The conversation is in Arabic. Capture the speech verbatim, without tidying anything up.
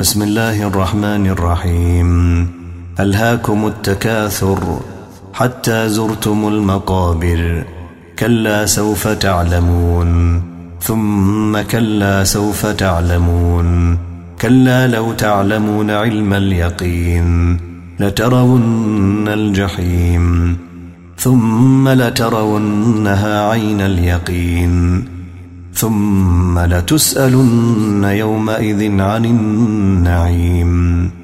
بسم الله الرحمن الرحيم. ألهاكم التكاثر حتى زرتم المقابر، كلا سوف تعلمون ثم كلا سوف تعلمون، كلا لو تعلمون علم اليقين لترون الجحيم ثم لترونها عين اليقين ثم لتسألن يومئذ عن النعيم.